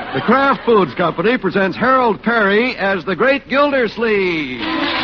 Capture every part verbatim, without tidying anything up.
The Kraft Foods Company presents Harold Perry as the Great Gildersleeve.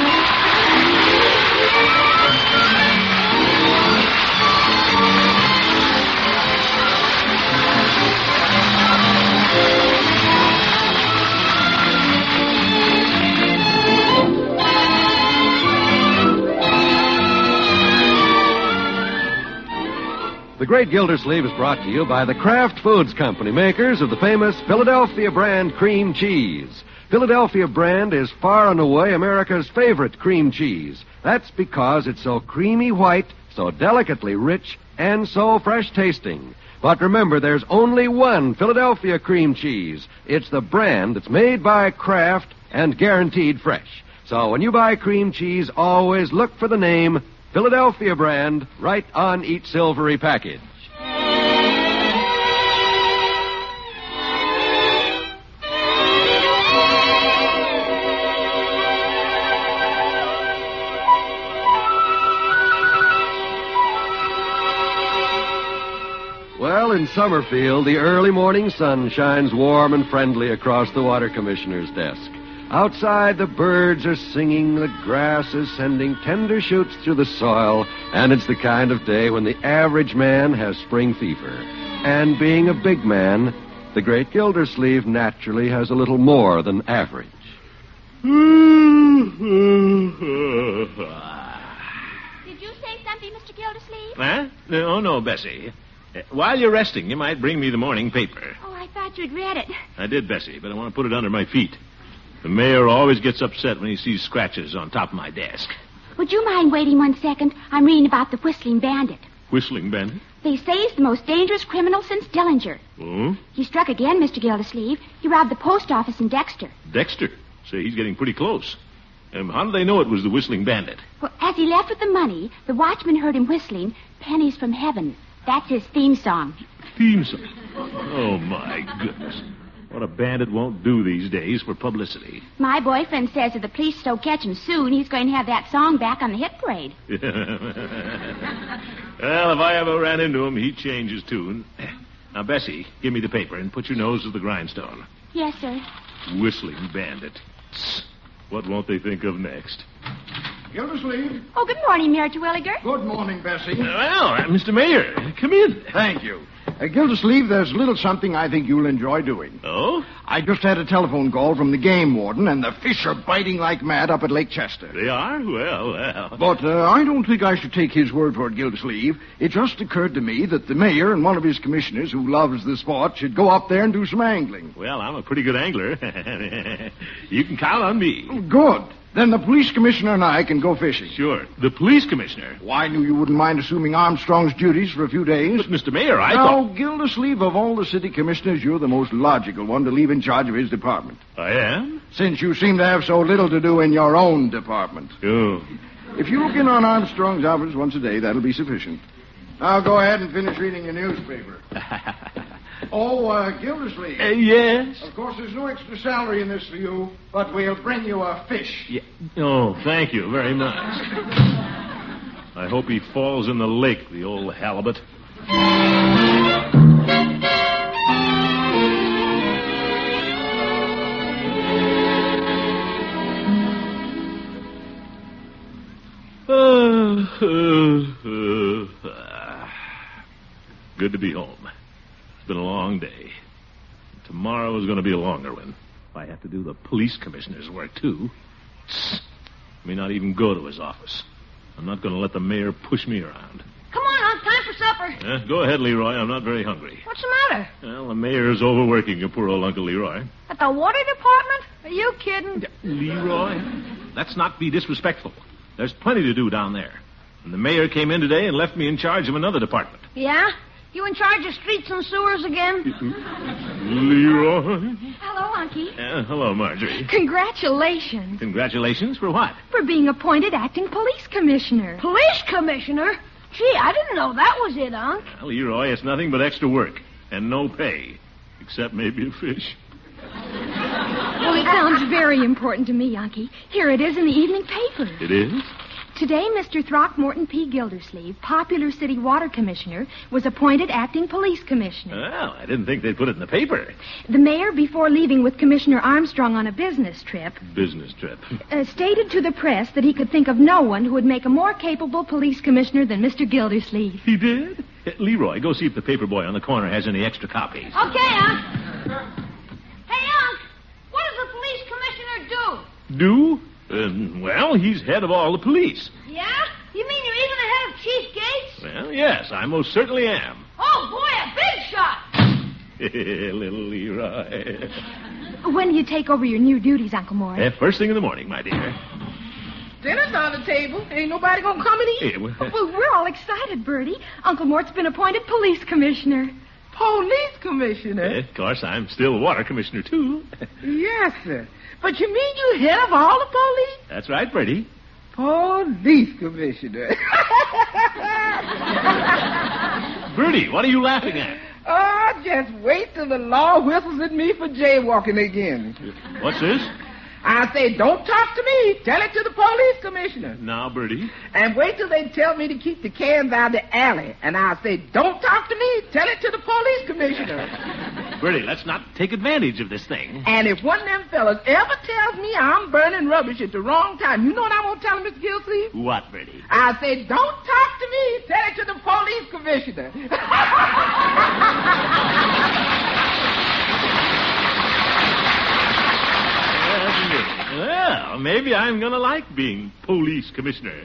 The Great Gildersleeve is brought to you by the Kraft Foods Company, makers of the famous Philadelphia brand cream cheese. Philadelphia brand is far and away America's favorite cream cheese. That's because it's so creamy white, so delicately rich, and so fresh tasting. But remember, there's only one Philadelphia cream cheese. It's the brand that's made by Kraft and guaranteed fresh. So when you buy cream cheese, always look for the name Philadelphia brand right on each silvery package. Well, in Summerfield, the early morning sun shines warm and friendly across the water commissioner's desk. Outside, the birds are singing, the grass is sending tender shoots through the soil, and it's the kind of day when the average man has spring fever. And being a big man, the Great Gildersleeve naturally has a little more than average. Did you say something, Mister Gildersleeve? Huh? No, no, Bessie. Uh, while you're resting, you might bring me the morning paper. Oh, I thought you'd read it. I did, Bessie, but I want to put it under my feet. The mayor always gets upset when he sees scratches on top of my desk. Would you mind waiting one second? I'm reading about the Whistling Bandit. Whistling Bandit? They say he's the most dangerous criminal since Dillinger. Oh? He struck again, Mister Gildersleeve. He robbed the post office in Dexter. Dexter? Say, he's getting pretty close. Um, how do they know it was the Whistling Bandit? Well, as he left with the money, the watchman heard him whistling Pennies from Heaven. That's his theme song. Theme song? Oh, my goodness. What a bandit won't do these days for publicity. My boyfriend says if the police don't catch him soon, he's going to have that song back on the hit parade. Well, if I ever ran into him, he'd change his tune. Now, Bessie, give me the paper and put your nose to the grindstone. Yes, sir. Whistling Bandit. What won't they think of next? Gildersleeve. Oh, good morning, Mayor Terwilliger. Good morning, Bessie. Well, uh, Mister Mayor, come in. Thank you. Uh, Gildersleeve, there's a little something I think you'll enjoy doing. Oh? I just had a telephone call from the game warden, and the fish are biting like mad up at Lake Chester. They are? Well, well. But uh, I don't think I should take his word for it, Gildersleeve. It just occurred to me that the mayor and one of his commissioners who loves the sport should go up there and do some angling. Well, I'm a pretty good angler. You can count on me. Good. Then the police commissioner and I can go fishing. Sure. The police commissioner? Well, I knew you wouldn't mind assuming Armstrong's duties for a few days. But, Mister Mayor, I now, thought... Gildersleeve, of all the city commissioners, you're the most logical one to leave in charge of his department. I am? Since you seem to have so little to do in your own department. Oh. If you look in on Armstrong's office once a day, that'll be sufficient. Now go ahead and finish reading your newspaper. Oh, uh, Gildersleeve. Uh, yes? Of course, there's no extra salary in this for you, but we'll bring you a fish. Yeah. Oh, thank you very much. I hope he falls in the lake, the old halibut. Good to be home. It's been a long day. Tomorrow is going to be a longer one. If I have to do the police commissioner's work, too. I may not even go to his office. I'm not going to let the mayor push me around. Come on, Unc. Time for supper. Eh, go ahead, Leroy. I'm not very hungry. What's the matter? Well, the mayor's overworking your poor old Uncle Leroy. At the water department? Are you kidding? Leroy? Let's not be disrespectful. There's plenty to do down there. And the mayor came in today and left me in charge of another department. Yeah? You in charge of streets and sewers again? Leroy? Hello, Unky. Uh, hello, Marjorie. Congratulations. Congratulations for what? For being appointed acting police commissioner. Police commissioner? Gee, I didn't know that was it, Unc. Well, Leroy, it's nothing but extra work and no pay, except maybe a fish. Well, it sounds very important to me, Unky. Here it is in the evening paper. It is? Today, Mister Throckmorton P. Gildersleeve, popular city water commissioner, was appointed acting police commissioner. Well, I didn't think they'd put it in the paper. The mayor, before leaving with Commissioner Armstrong on a business trip, Business trip. uh, stated to the press that he could think of no one who would make a more capable police commissioner than Mister Gildersleeve. He did? Uh, Leroy, go see if the paper boy on the corner has any extra copies. Okay, Unc. Hey, Unc, what does the police commissioner do? Do? Um, well, he's head of all the police. Yeah? You mean you're even the head of Chief Gates? Well, yes, I most certainly am. Oh, boy, a big shot. Little Leroy. When do you take over your new duties, Uncle Mort? Uh, first thing in the morning, my dear. Dinner's on the table. Ain't nobody gonna come and eat. Yeah, well, Well, we're all excited, Bertie. Uncle Mort's been appointed police commissioner. Police commissioner? of course, I'm still water commissioner, too. Yes, sir. But you mean you head of all the police? That's right, Bertie. Police commissioner. Bertie, what are you laughing at? Oh, just wait till the law whistles at me for jaywalking again. What's this? I say, don't talk to me. Tell it to the police commissioner. Now, Bertie. And wait till they tell me to keep the cans out of the alley. And I say, don't talk to me. Tell it to the police commissioner. Bertie, let's not take advantage of this thing. And if one of them fellas ever tells me I'm burning rubbish at the wrong time, you know what I'm going to tell him, Mister Gilsleeve? What, Bertie? I say, don't talk to me. Tell it to the police commissioner. Well, maybe I'm going to like being police commissioner.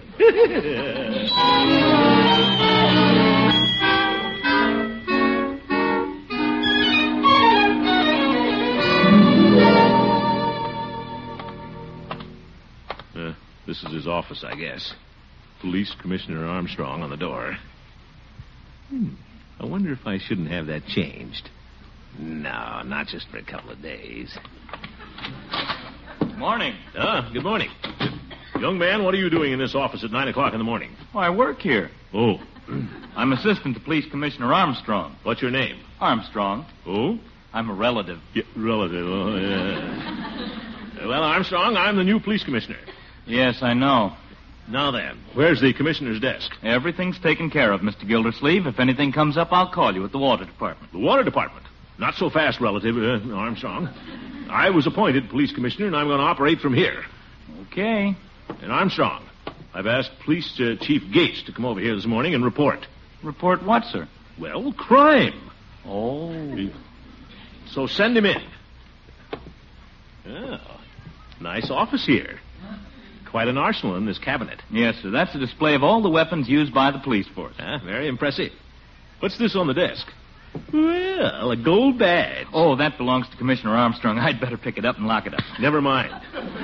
uh, this is his office, I guess. Police Commissioner Armstrong on the door. Hmm. I wonder if I shouldn't have that changed. No, not just for a couple of days. Morning. Ah, good morning. Young man, what are you doing in this office at nine o'clock in the morning? Oh, I work here. Oh. I'm assistant to Police Commissioner Armstrong. What's your name? Armstrong. Oh? I'm a relative. Yeah, relative. Oh, yeah. Well, Armstrong, I'm the new police commissioner. Yes, I know. Now then, where's the commissioner's desk? Everything's taken care of, Mister Gildersleeve. If anything comes up, I'll call you at the water department. The water department. Not so fast, relative, uh, Armstrong. I was appointed police commissioner, and I'm going to operate from here. Okay. And Armstrong, I've asked Police uh, Chief Gates to come over here this morning and report. Report what, sir? Well, crime. Oh. So send him in. Oh, nice office here. Quite an arsenal in this cabinet. Yes, sir. That's a display of all the weapons used by the police force. Ah, very impressive. What's this on the desk? Well, a gold badge. Oh, that belongs to Commissioner Armstrong. I'd better pick it up and lock it up. Never mind.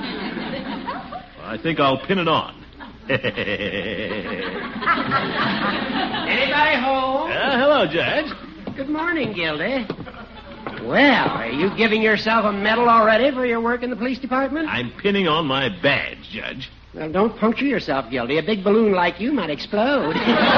I think I'll pin it on. Anybody home? Uh, hello, Judge. Good morning, Gildy. Well, are you giving yourself a medal already for your work in the police department? I'm pinning on my badge, Judge. Well, don't puncture yourself, Gildy. A big balloon like you might explode.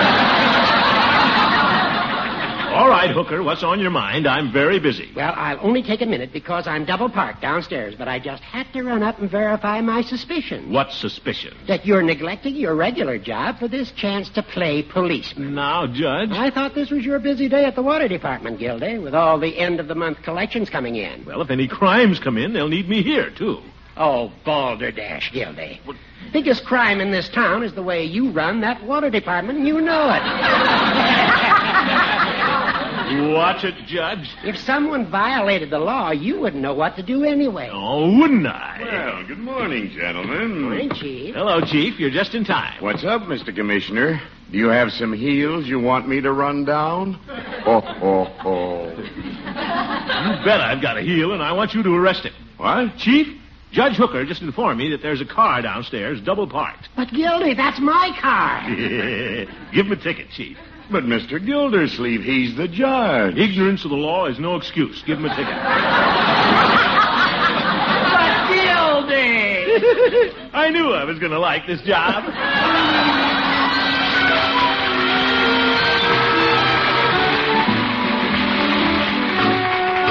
All right, Hooker, what's on your mind? I'm very busy. Well, I'll only take a minute because I'm double parked downstairs, but I just had to run up and verify my suspicion. What suspicion? That you're neglecting your regular job for this chance to play policeman. Now, Judge. I thought this was your busy day at the water department, Gildy, with all the end-of-the-month collections coming in. Well, if any crimes come in, they'll need me here, too. Oh, balderdash, Gildy. What? Biggest crime in this town is the way you run that water department, and you know it. Watch it, Judge. If someone violated the law, you wouldn't know what to do anyway. Oh, wouldn't I? Well, good morning, gentlemen. Morning, Chief. Hello, Chief. You're just in time. What's up, Mister Commissioner? Do you have some heels you want me to run down? Oh, oh, oh. You bet I've got a heel, and I want you to arrest him. What? Chief, Judge Hooker just informed me that there's a car downstairs, double parked. But, Gildy, that's my car. Give him a ticket, Chief. But Mister Gildersleeve, he's the judge. Ignorance of the law is no excuse. Give him a ticket. But, Gildy! I knew I was going to like this job.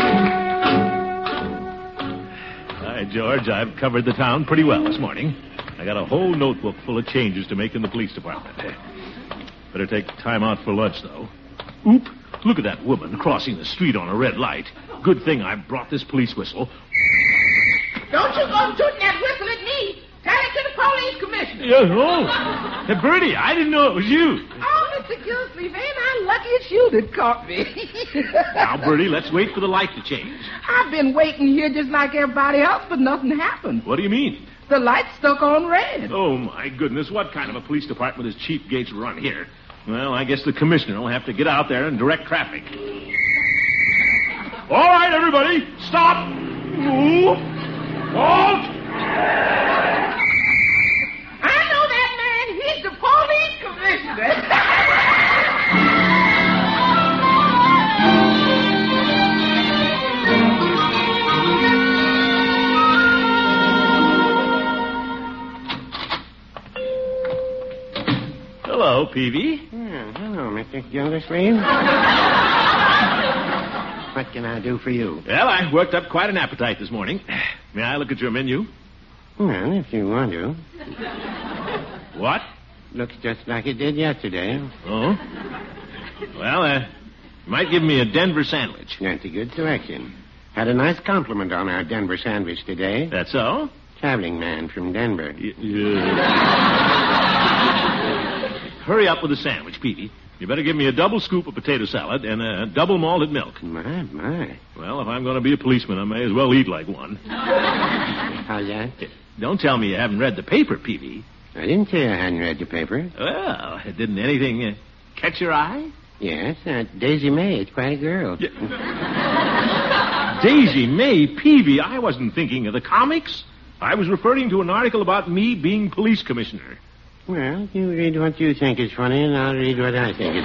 Hi, George. I've covered the town pretty well this morning. I got a whole notebook full of changes to make in the police department. Better take time out for lunch, though. Oop! Look at that woman crossing the street on a red light. Good thing I brought this police whistle. Don't you go tooting that whistle at me. Tell it to the police commissioner. Yeah, oh. Hey, Bertie, I didn't know it was you. Oh, Mister Gildersleeve, ain't I lucky it's you that caught me. Now, Bertie, let's wait for the light to change. I've been waiting here just like everybody else, but nothing happened. What do you mean? The light's stuck on red. Oh, my goodness. What kind of a police department does Chief Gates run here? Well, I guess the commissioner will have to get out there and direct traffic. All right, everybody, stop. Move. Halt. I know that man. He's the police commissioner. Hello, Peavy. Yeah, hello, Mister Gildersleeve. What can I do for you? Well, I worked up quite an appetite this morning. May I look at your menu? Well, if you want to. What? Looks just like it did yesterday. Oh? Well, uh, you might give me a Denver sandwich. That's a good selection. Had a nice compliment on our Denver sandwich today. That's so? Traveling man from Denver. Y- yeah. Hurry up with the sandwich, Peavy. You better give me a double scoop of potato salad and a double malted milk. My, my. Well, if I'm going to be a policeman, I may as well eat like one. How's that? Don't tell me you haven't read the paper, Peavy. I didn't say I hadn't read the paper. Well, didn't anything uh, catch your eye? Yes, uh, Daisy May is quite a girl. Yeah. Daisy May, Peavy, I wasn't thinking of the comics. I was referring to an article about me being police commissioner. Well, you read what you think is funny, and I'll read what I think is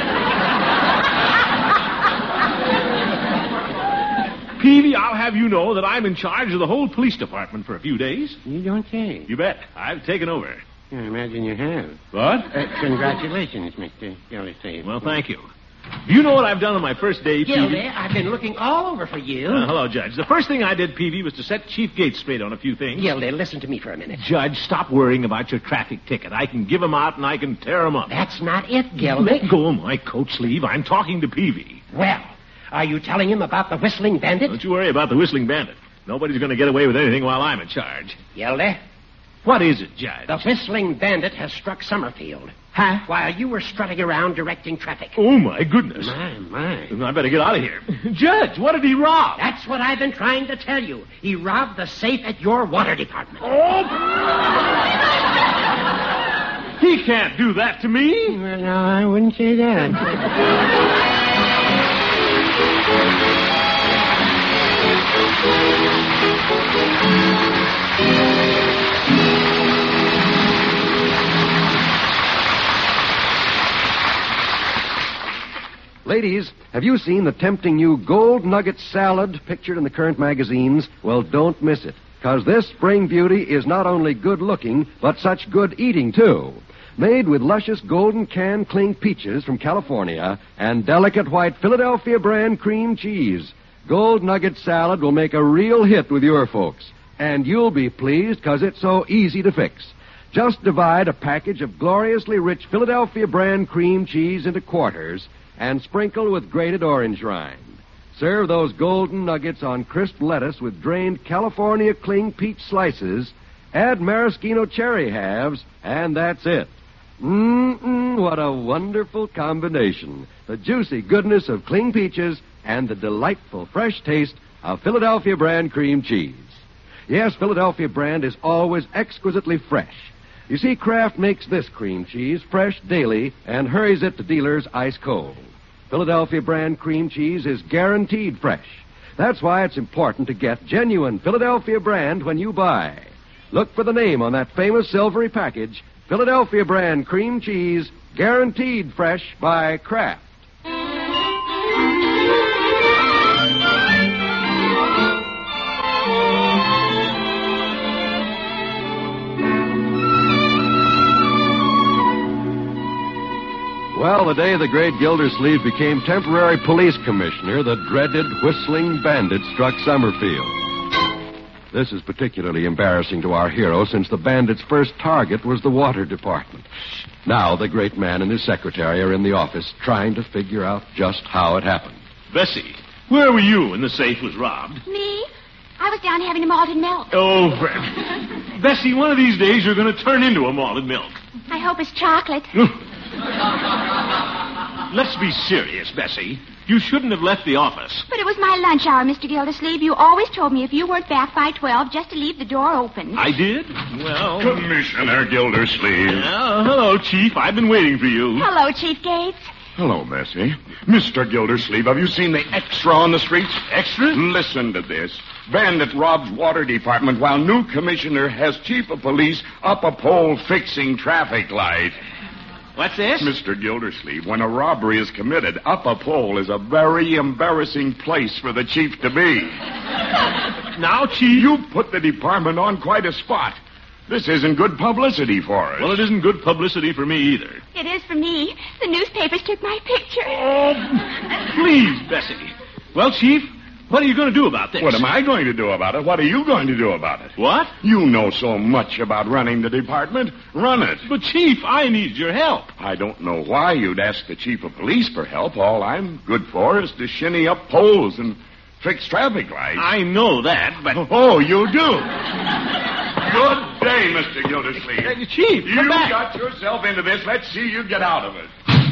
funny. Peavy, I'll have you know that I'm in charge of the whole police department for a few days. You don't say. You bet. I've taken over. I imagine you have. What? Uh, congratulations, Mister Gildersleeve. Well, thank you. Do you know what I've done on my first day, Peavy? Gildy, I've been looking all over for you. Uh, hello, Judge. The first thing I did, Peavy, was to set Chief Gates straight on a few things. Gildy, listen to me for a minute. Judge, stop worrying about your traffic ticket. I can give them out and I can tear them up. That's not it, Gildy. Let go of my coat sleeve. I'm talking to Peavy. Well, are you telling him about the Whistling Bandit? Don't you worry about the Whistling Bandit. Nobody's going to get away with anything while I'm in charge. Gildy? What is it, Judge? The Whistling Bandit has struck Summerfield. Huh? While you were strutting around directing traffic. Oh, my goodness. My, my. I better get out of here. Judge, what did he rob? That's what I've been trying to tell you. He robbed the safe at your water department. Oh! He can't do that to me. Well, no, I wouldn't say that. Ladies, have you seen the tempting new Gold Nugget salad pictured in the current magazines? Well, don't miss it, because this spring beauty is not only good looking, but such good eating, too. Made with luscious golden canned cling peaches from California and delicate white Philadelphia brand cream cheese, Gold Nugget salad will make a real hit with your folks. And you'll be pleased because it's so easy to fix. Just divide a package of gloriously rich Philadelphia brand cream cheese into quarters and sprinkle with grated orange rind. Serve those golden nuggets on crisp lettuce with drained California cling peach slices. Add maraschino cherry halves, and that's it. Mmm, what a wonderful combination. The juicy goodness of cling peaches and the delightful fresh taste of Philadelphia brand cream cheese. Yes, Philadelphia brand is always exquisitely fresh. You see, Kraft makes this cream cheese fresh daily and hurries it to dealers ice cold. Philadelphia brand cream cheese is guaranteed fresh. That's why it's important to get genuine Philadelphia brand when you buy. Look for the name on that famous silvery package, Philadelphia brand cream cheese, guaranteed fresh by Kraft. Well, the day the great Gildersleeve became temporary police commissioner, the dreaded Whistling Bandit struck Summerfield. This is particularly embarrassing to our hero since the bandit's first target was the water department. Now the great man and his secretary are in the office trying to figure out just how it happened. Bessie, where were you when the safe was robbed? Me? I was down having a malted milk. Oh, Fred. Bessie, one of these days you're going to turn into a malted milk. I hope it's chocolate. Let's be serious, Bessie. You shouldn't have left the office. But it was my lunch hour, Mister Gildersleeve. You always told me if you weren't back by twelve, just to leave the door open. I did? Well... Commissioner Gildersleeve. Uh, hello, Chief. I've been waiting for you. Hello, Chief Gates. Hello, Bessie. Mister Gildersleeve, have you seen the extra on the streets? Extra? Listen to this. Bandit robs water department while new commissioner has chief of police up a pole fixing traffic light. What's this? Mister Gildersleeve, when a robbery is committed, up a pole is a very embarrassing place for the chief to be. Now, Chief... You put the department on quite a spot. This isn't good publicity for us. Well, it isn't good publicity for me either. It is for me. The newspapers took my picture. Oh, please, Bessie. Well, Chief, what are you going to do about this? What am I going to do about it? What are you going to do about it? What? You know so much about running the department. Run it. But, Chief, I need your help. I don't know why you'd ask the chief of police for help. All I'm good for is to shinny up poles and fix traffic lights. I know that, but... Oh, you do? Good day, Mister Gildersleeve. Hey, Chief, you come back. got yourself into this. Let's see you get out of it.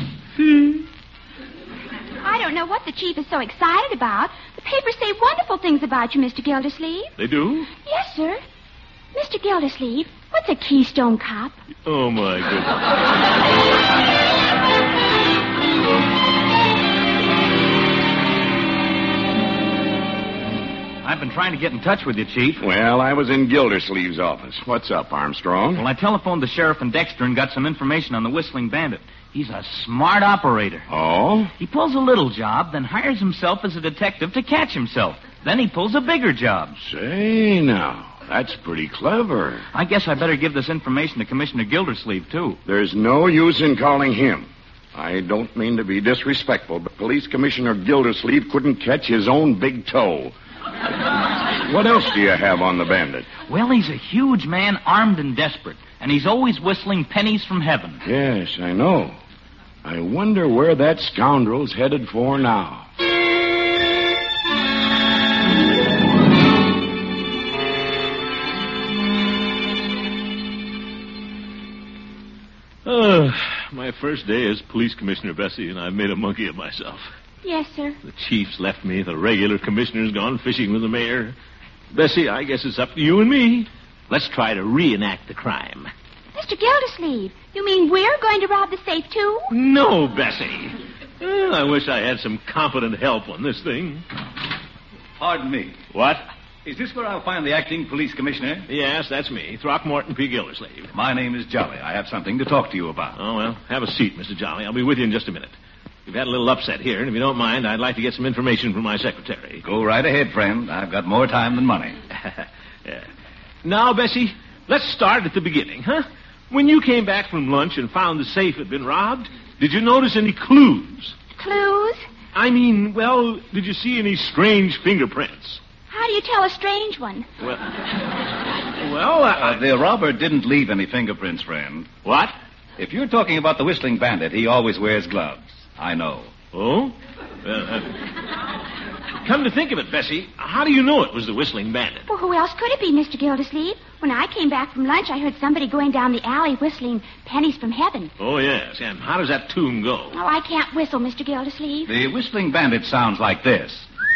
I don't know what the chief is so excited about. The papers say wonderful things about you, Mister Gildersleeve. They do? Yes, sir. Mister Gildersleeve, what's a Keystone Cop? Oh, my goodness. I've been trying to get in touch with you, Chief. Well, I was in Gildersleeve's office. What's up, Armstrong? Well, I telephoned the sheriff and Dexter and got some information on the Whistling Bandit. He's a smart operator. Oh? He pulls a little job, then hires himself as a detective to catch himself. Then he pulls a bigger job. Say, now, that's pretty clever. I guess I better give this information to Commissioner Gildersleeve, too. There's no use in calling him. I don't mean to be disrespectful, but Police Commissioner Gildersleeve couldn't catch his own big toe. What else do you have on the bandit? Well, he's a huge man, armed and desperate, and he's always whistling pennies from heaven. Yes, I know. I wonder where that scoundrel's headed for now. Uh, my first day as police commissioner, Bessie, and I've made a monkey of myself. Yes, sir. The chief's left me. The regular commissioner's gone fishing with the mayor. Bessie, I guess it's up to you and me. Let's try to reenact the crime. Mister Gildersleeve, you mean we're going to rob the safe, too? No, Bessie. Well, I wish I had some competent help on this thing. Pardon me. What? Is this where I'll find the acting police commissioner? Yes, that's me, Throckmorton P. Gildersleeve. My name is Jolly. I have something to talk to you about. Oh, well, have a seat, Mister Jolly. I'll be with you in just a minute. We've had a little upset here, and if you don't mind, I'd like to get some information from my secretary. Go right ahead, friend. I've got more time than money. Yeah. Now, Bessie, let's start at the beginning, huh? When you came back from lunch and found the safe had been robbed, did you notice any clues? Clues? I mean, well, did you see any strange fingerprints? How do you tell a strange one? Well, well, I... Uh, the robber didn't leave any fingerprints, friend. What? If you're talking about the Whistling Bandit, he always wears gloves. I know. Oh? Well, uh, come to think of it, Bessie, how do you know it was the Whistling Bandit? Well, who else could it be, Mister Gildersleeve? When I came back from lunch, I heard somebody going down the alley whistling Pennies from Heaven. Oh, yes. And how does that tune go? Oh, I can't whistle, Mister Gildersleeve. The Whistling Bandit sounds like this.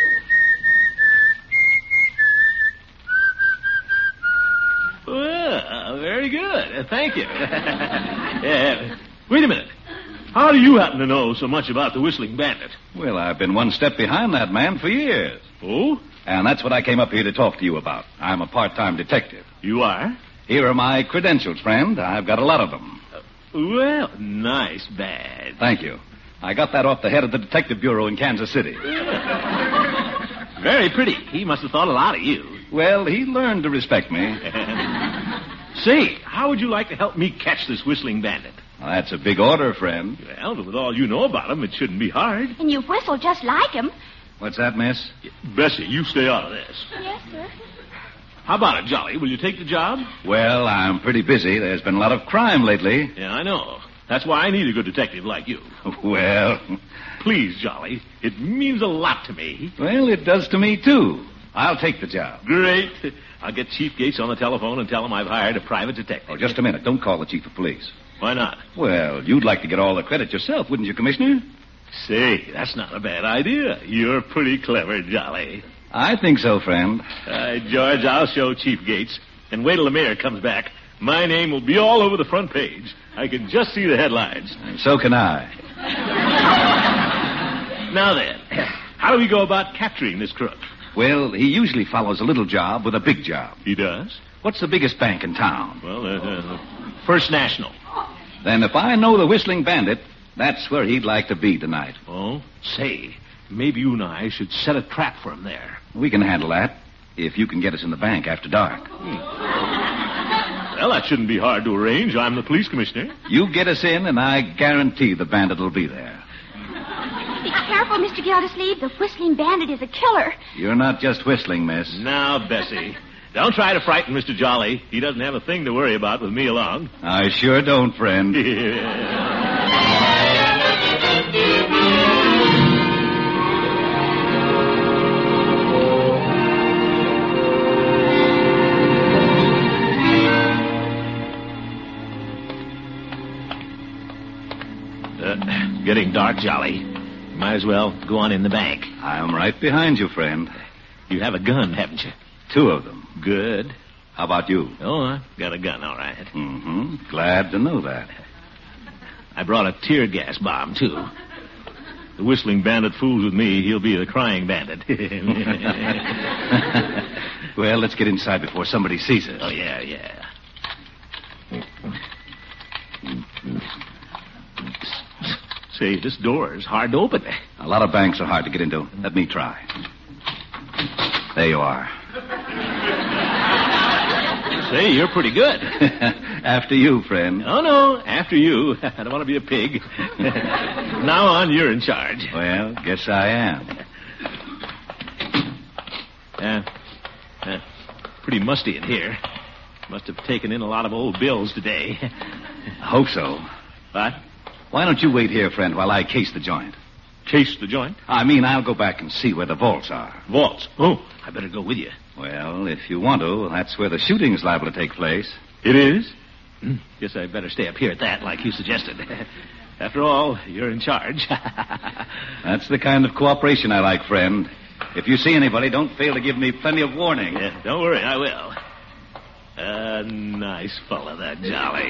Well, very good. Uh, thank you. uh, wait a minute. How do you happen to know so much about the Whistling Bandit? Well, I've been one step behind that man for years. Oh? And that's what I came up here to talk to you about. I'm a part-time detective. You are? Here are my credentials, friend. I've got a lot of them. Uh, well, nice badge. Thank you. I got that off the head of the detective bureau in Kansas City. Yeah. Very pretty. He must have thought a lot of you. Well, he learned to respect me. Say, how would you like to help me catch this Whistling Bandit? Well, that's a big order, friend. Well, with all you know about him, it shouldn't be hard. And you whistle just like him. What's that, miss? Bessie, you stay out of this. Yes, sir. How about it, Jolly? Will you take the job? Well, I'm pretty busy. There's been a lot of crime lately. Yeah, I know. That's why I need a good detective like you. Well... Please, Jolly. It means a lot to me. Well, it does to me, too. I'll take the job. Great. I'll get Chief Gates on the telephone and tell him I've hired a private detective. Oh, just a minute. Don't call the chief of police. Why not? Well, you'd like to get all the credit yourself, wouldn't you, Commissioner? Say, that's not a bad idea. You're pretty clever, Jolly. I think so, friend. Uh, George, I'll show Chief Gates. And wait till the mayor comes back. My name will be all over the front page. I can just see the headlines. And so can I. Now then, how do we go about capturing this crook? Well, he usually follows a little job with a big job. He does? What's the biggest bank in town? Well, uh, uh, First National. Then if I know the Whistling Bandit, that's where he'd like to be tonight. Oh? Say, maybe you and I should set a trap for him there. We can handle that, if you can get us in the bank after dark. Hmm. Well, that shouldn't be hard to arrange. I'm the police commissioner. You get us in, and I guarantee the bandit will be there. Be careful, Mister Gildersleeve. The Whistling Bandit is a killer. You're not just whistling, miss. Now, Bessie, don't try to frighten Mister Jolly. He doesn't have a thing to worry about with me along. I sure don't, friend. uh, getting dark, Jolly. Might as well go on in the bank. I'm right behind you, friend. You have a gun, haven't you? Two of them. Good. How about you? Oh, I got a gun, all right. Mm-hmm. Glad to know that. I brought a tear gas bomb, too. The Whistling Bandit fools with me, he'll be the crying bandit. Well, let's get inside before somebody sees us. Oh, yeah, yeah. Say, this door is hard to open. A lot of banks are hard to get into. Let me try. There you are. Say, you're pretty good. After you, friend. Oh, no, after you. I don't want to be a pig. Now on, you're in charge. Well, guess I am. Uh, uh, pretty musty in here. Must have taken in a lot of old bills today. I hope so. What? Why don't you wait here, friend, while I case the joint? Case the joint? I mean, I'll go back and see where the vaults are. Vaults? Oh, I better go with you. Well, if you want to, that's where the shooting's liable to take place. It is? Guess I better stay up here at that, like you suggested. After all, you're in charge. That's the kind of cooperation I like, friend. If you see anybody, don't fail to give me plenty of warning. Yeah, don't worry, I will. A nice fellow, that Jolly.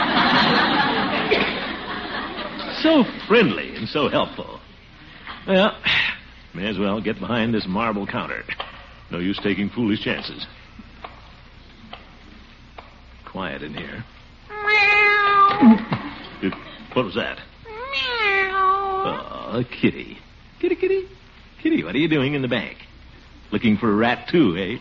So friendly and so helpful. Well, may as well get behind this marble counter. No use taking foolish chances. Quiet in here. It, what was that? Oh, kitty. Kitty, kitty. Kitty, what are you doing in the bank? Looking for a rat, too, eh?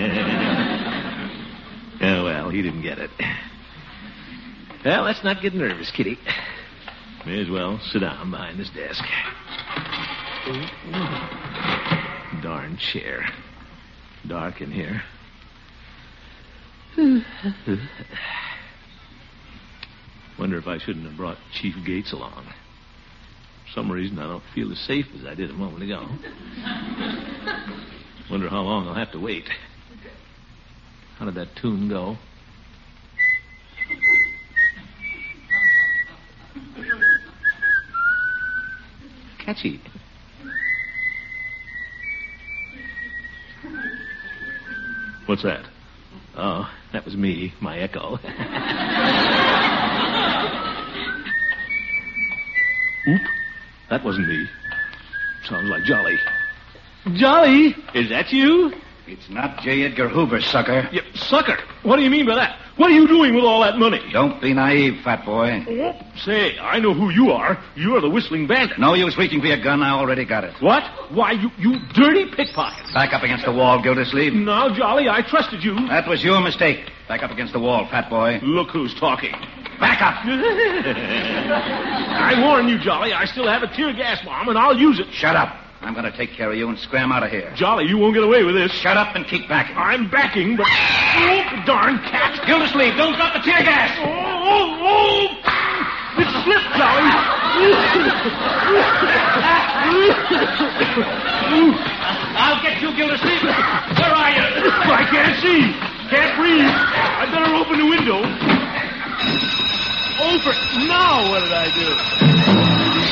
Oh, well, he didn't get it. Well, let's not get nervous, Kitty. May as well sit down behind this desk. Darn chair. Dark in here. Wonder if I shouldn't have brought Chief Gates along. For some reason, I don't feel as safe as I did a moment ago. Wonder how long I'll have to wait. How did that tune go? Catchy. What's that? Oh, that was me, my echo. Oop, that wasn't me. Sounds like Jolly. Jolly, is that you? It's not J. Edgar Hoover, sucker. Yeah, sucker? What do you mean by that? What are you doing with all that money? Don't be naive, fat boy. Oh, say, I know who you are. You're the Whistling Bandit. No use reaching for your gun. I already got it. What? Why, you, you dirty pickpocket. Back up against the wall, Gildersleeve. Now, Jolly, I trusted you. That was your mistake. Back up against the wall, fat boy. Look who's talking. Back up. I warn you, Jolly, I still have a tear gas bomb, and I'll use it. Shut up. I'm going to take care of you and scram out of here. Jolly, you won't get away with this. Shut up and keep backing. I'm backing, but... Oh, darn cat. Gildersleeve, don't drop the tear gas. Oh, oh, oh. It slipped, Jolly. I'll get you, Gildersleeve. Where are you? I can't see. Can't breathe. I better open the window. Open. Now what did I do?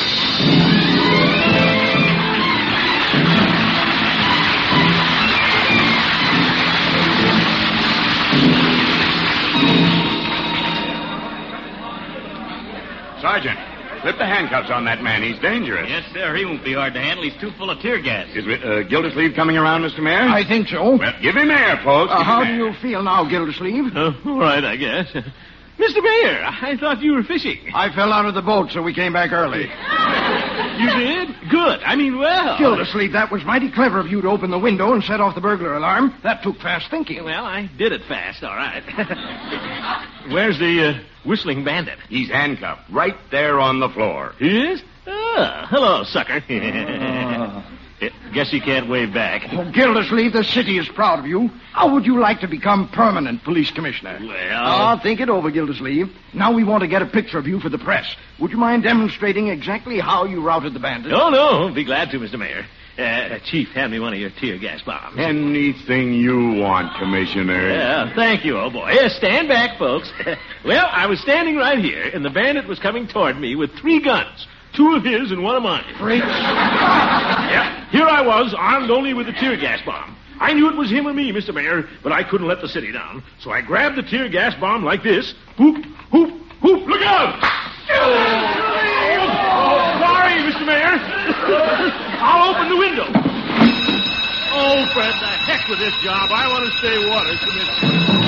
Sergeant, slip the handcuffs on that man. He's dangerous. Yes, sir. He won't be hard to handle. He's too full of tear gas. Is uh, Gildersleeve coming around, Mister Mayor? I think so. Well, give him air, folks. Uh, Give how him do air. you feel now, Gildersleeve? Uh, all right, I guess. Mister Mayor, I thought you were fishing. I fell out of the boat, so we came back early. You did? Good. I mean, well... Gildersleeve, that was mighty clever of you to open the window and set off the burglar alarm. That took fast thinking. Well, I did it fast, all right. Where's the uh, whistling bandit? He's handcuffed right there on the floor. He is? Ah, hello, sucker. Guess you can't wave back. Oh, Gildersleeve, the city is proud of you. How would you like to become permanent police commissioner? Well... Ah, think it over, Gildersleeve. Now we want to get a picture of you for the press. Would you mind demonstrating exactly how you routed the bandit? Oh, no. Be glad to, Mister Mayor. Uh, Chief, hand me one of your tear gas bombs. Anything you want, Commissioner. Yeah, thank you, oh boy. Uh, stand back, folks. Well, I was standing right here, and the bandit was coming toward me with three guns. Two of his and one of mine. Great. Yeah, here I was, armed only with a tear gas bomb. I knew it was him or me, Mister Mayor, but I couldn't let the city down. So I grabbed the tear gas bomb like this. Whoop, whoop, whoop, look out! Oh, sorry, Mister Mayor. I'll open the window. Oh, Fred, the heck with this job. I want to stay water, Commissioner.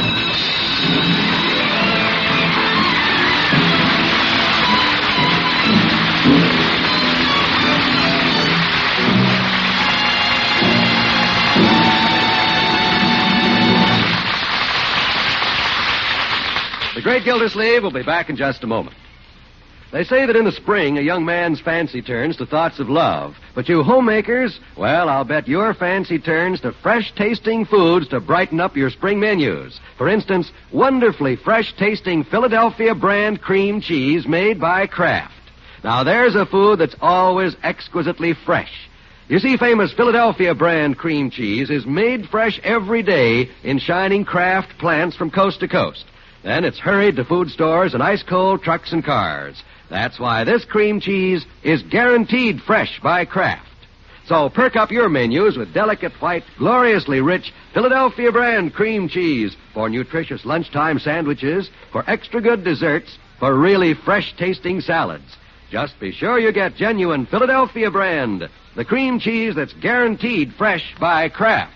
The great Gildersleeve will be back in just a moment. They say that in the spring, a young man's fancy turns to thoughts of love. But you homemakers, well, I'll bet your fancy turns to fresh-tasting foods to brighten up your spring menus. For instance, wonderfully fresh-tasting Philadelphia brand cream cheese made by Kraft. Now, there's a food that's always exquisitely fresh. You see, famous Philadelphia brand cream cheese is made fresh every day in shining Kraft plants from coast to coast. Then it's hurried to food stores and ice-cold trucks and cars. That's why this cream cheese is guaranteed fresh by Kraft. So perk up your menus with delicate white, gloriously rich Philadelphia brand cream cheese for nutritious lunchtime sandwiches, for extra good desserts, for really fresh-tasting salads. Just be sure you get genuine Philadelphia brand, the cream cheese that's guaranteed fresh by Kraft.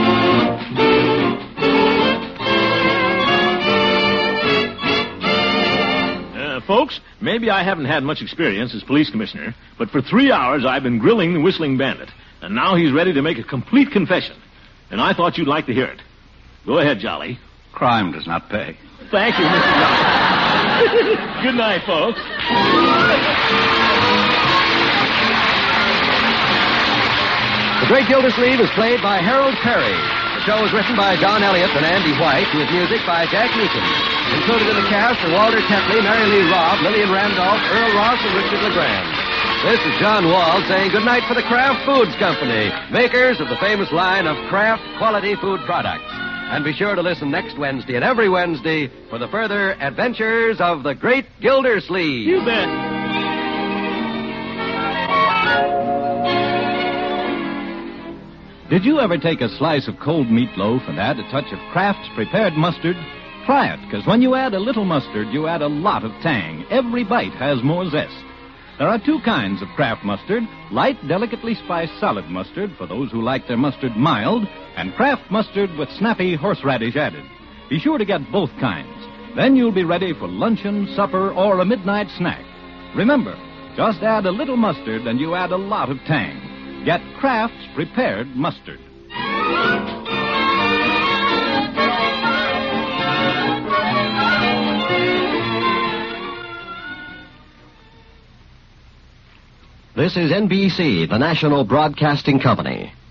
Folks, maybe I haven't had much experience as police commissioner, but for three hours I've been grilling the whistling bandit, and now he's ready to make a complete confession. And I thought you'd like to hear it. Go ahead, Jolly. Crime does not pay. Thank you, Mister Jolly. Good night, folks. The Great Gildersleeve is played by Harold Perry. The show was written by John Elliott and Andy White, with music by Jack Meakin. Included in the cast are Walter Tetley, Mary Lee Robb, Lillian Randolph, Earl Ross, and Richard LeGrand. This is John Wald saying goodnight for the Kraft Foods Company, makers of the famous line of Kraft quality food products. And be sure to listen next Wednesday and every Wednesday for the further adventures of the Great Gildersleeve. You bet. Did you ever take a slice of cold meatloaf and add a touch of Kraft's prepared mustard? Try it, because when you add a little mustard, you add a lot of tang. Every bite has more zest. There are two kinds of Kraft mustard: light, delicately spiced solid mustard for those who like their mustard mild, and Kraft mustard with snappy horseradish added. Be sure to get both kinds. Then you'll be ready for luncheon, supper, or a midnight snack. Remember, just add a little mustard and you add a lot of tang. Get Kraft's prepared mustard. This is N B C, the national broadcasting company.